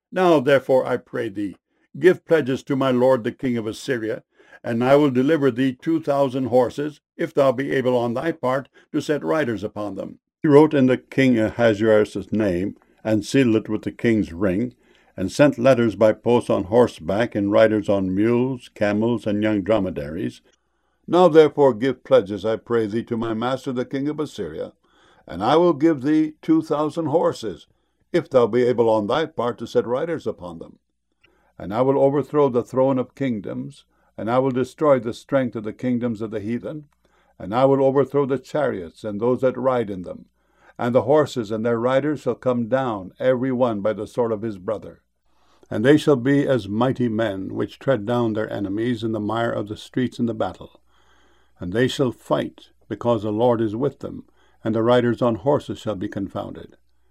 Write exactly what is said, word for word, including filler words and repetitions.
Now therefore, I pray thee, give pledges to my lord the king of Assyria, and I will deliver thee two thousand horses, if thou be able on thy part to set riders upon them. He wrote in the king Ahasuerus' name, and sealed it with the king's ring, and sent letters by post on horseback, and riders on mules, camels, and young dromedaries. Now therefore give pledges, I pray thee, to my master the king of Assyria, and I will give thee two thousand horses, if thou be able on thy part to set riders upon them. And I will overthrow the throne of kingdoms, and I will destroy the strength of the kingdoms of the heathen, and I will overthrow the chariots and those that ride in them, and the horses and their riders shall come down, every one by the sword of his brother. And they shall be as mighty men, which tread down their enemies in the mire of the streets in the battle. And they shall fight, because the Lord is with them, and the riders on horses shall be confounded.